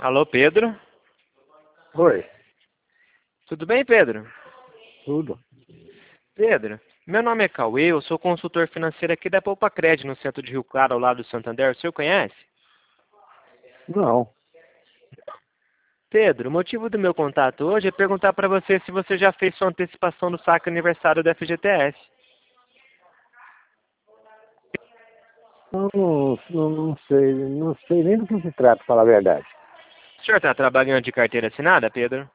Alô, Pedro? Oi, Tudo bem, Pedro? tudo. Pedro, meu nome é Cauê, eu sou consultor financeiro aqui da Poupa Cred, no centro de Rio Claro, ao lado do Santander. O senhor conhece? Não, Pedro, o motivo do meu contato hoje é perguntar para você se você já fez sua antecipação do saque aniversário da FGTS. não sei nem do que se trata, pra falar a verdade. O senhor está trabalhando de carteira assinada, Pedro?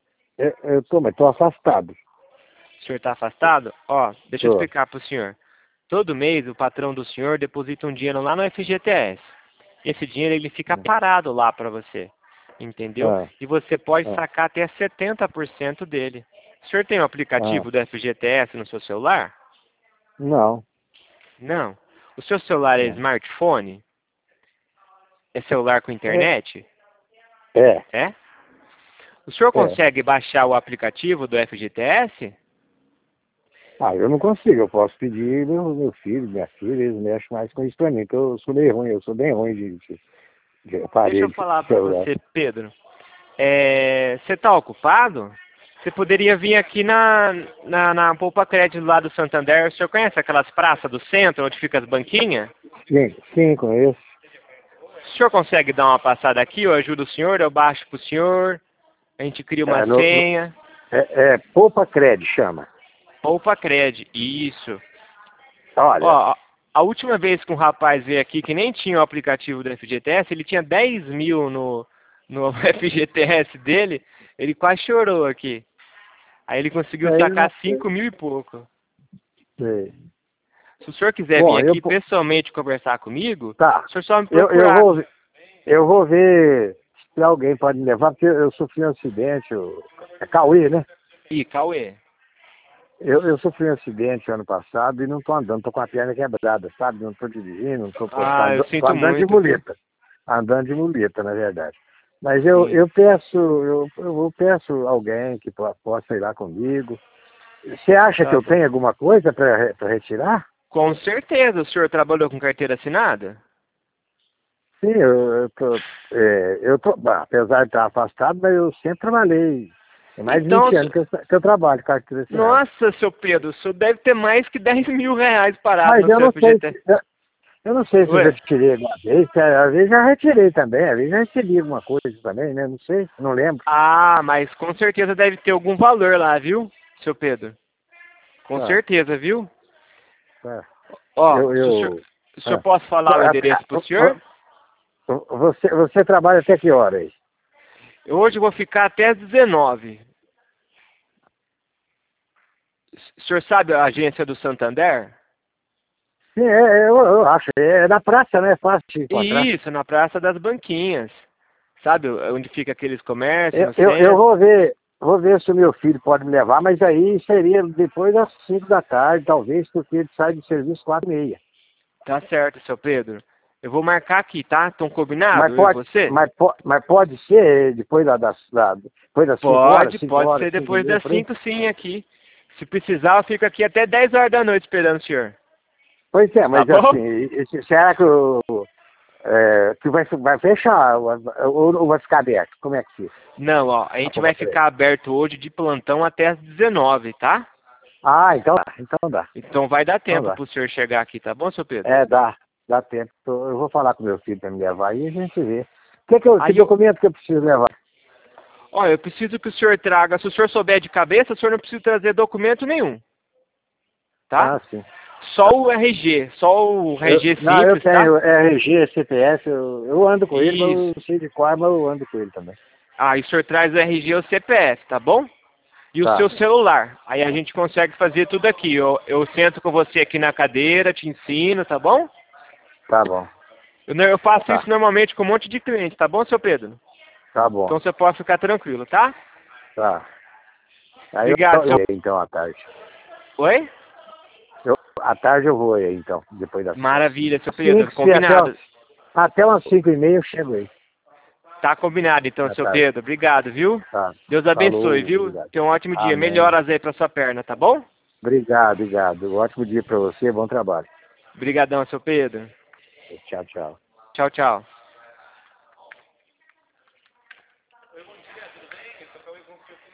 Mas tô afastado. O senhor está afastado? Ó, deixa eu Tô. explicar para o senhor. Todo mês o patrão do senhor deposita um dinheiro lá no FGTS. Esse dinheiro ele fica parado lá para você, entendeu? Ah, E você pode ah, sacar até 70% dele. O senhor tem o ah, aplicativo do FGTS no seu celular? não, Não. O seu celular é não. smartphone? É celular com É, internet? é, É? O senhor é. consegue baixar o aplicativo do FGTS? Ah, eu não consigo, eu posso pedir meu filho, minha filha, eles mexem mais com isso pra mim, que eu sou meio ruim, eu sou bem ruim de Deixa eu aparelho, falar de para celular. você, Pedro. Você está ocupado? Você poderia vir aqui na Poupa Crédito lá do Santander. O senhor conhece aquelas praças do centro onde fica as banquinhas? Sim, conheço. O senhor consegue dar uma passada aqui? Eu ajudo o senhor, eu baixo para o senhor, a gente cria uma É, senha. Poupa Cred chama. Poupa Cred, isso. Olha, Ó, a última vez que um rapaz veio aqui que nem tinha o aplicativo do FGTS, ele tinha 10 mil no FGTS dele, ele quase chorou aqui. Aí ele conseguiu aí não sacar 5 mil e pouco. sei. Se o senhor quiser vir Bom, aqui pessoalmente conversar comigo, tá, o senhor só me eu procurar. eu vou ver se alguém pode me levar, porque eu sofri um acidente, é Cauê, né? Ih, Cauê. Eu sofri um acidente ano passado e não tô andando, tô com a perna quebrada, sabe? Não tô dirigindo, Ah, eu tô sinto andando de muito, viu? muleta. Andando de muleta, na verdade. Mas Sim. eu peço alguém que possa ir lá comigo. Você acha que Tá eu bom. tenho alguma coisa para retirar? Com certeza, o senhor trabalhou com carteira assinada? Sim, apesar de estar afastado, mas eu sempre trabalhei. Tem mais de Então, 20 anos que eu trabalho com carteira assinada. nossa, seu Pedro, o senhor deve ter mais que 10 mil reais parado Mas no seu FGT. eu não sei se eu já Ué? tirei alguma vez, às vezes já retirei também, às vezes já recebi alguma coisa também, né? Não sei, não lembro. Ah, mas com certeza deve ter algum valor lá, viu, seu Pedro? Com Tá, certeza, viu? tá. Ó, Eu, se eu, o senhor ah. posso falar o endereço pro senhor? Você trabalha até que hora aí? Hoje eu vou ficar até às 19. O senhor sabe a agência do Santander? Sim, eu acho, é na praça, né? É fácil de encontrar. Isso, na Praça das Banquinhas. Sabe onde fica aqueles comércios no Eu centro? vou ver se o meu filho pode me levar, mas aí seria depois das 5 da tarde, talvez, porque ele sai do serviço 4h30. Tá certo, seu Pedro. Eu vou marcar aqui, tá? Estão Mas combinado, eu e pode, você? mas pode ser depois depois das 5 horas, Pode ser 5 e depois meia, das por aí? 5 sim aqui. Se precisar, eu fico aqui até 10 horas da noite esperando o senhor. Pois é, Tá mas bom? assim, será que vai fechar ou vai ficar aberto? Como é que fica? Não, ó, a A gente pouca vai creche. ficar aberto hoje de plantão até às 19, tá? Ah, então dá, então dá, Então vai dar então tempo dá. pro senhor chegar aqui, tá bom, seu Pedro? Dá tempo. Eu vou falar com meu filho para me levar aí e a gente vê. Que Aí eu, documento que eu preciso levar? ó, eu preciso que o senhor traga, se o senhor souber de cabeça, o senhor não precisa trazer documento nenhum, tá? Ah, sim. Só o RG, só o RG Não, eu simples, tá? tenho RG, CPF, eu ando com ele, mas eu Isso. não sei de qual, mas eu ando com ele também. Aí o senhor traz o RG e o CPF, tá bom? E o Tá, seu celular. Aí a gente consegue fazer tudo aqui. Eu sento com você aqui na cadeira, te ensino, tá bom? tá bom. Eu faço Tá, isso normalmente com um monte de cliente, tá bom, seu Pedro? tá bom. Então você pode ficar tranquilo, tá? Tá. Aí Obrigado, eu seu... vou então à tarde. Oi? À tarde eu vou aí então, depois das Maravilha, seu Pedro. 5, Combinado. até umas 5h30 eu chego aí. Tá combinado então, À seu tarde. Pedro. Obrigado, viu? Tá. Deus abençoe, Falou, viu? obrigado. Tenha um ótimo dia. Amém. Melhoras aí pra sua perna, tá bom? Obrigado. Ótimo dia para você, bom trabalho. Obrigadão, seu Pedro. Tchau, tchau. Tchau, tchau.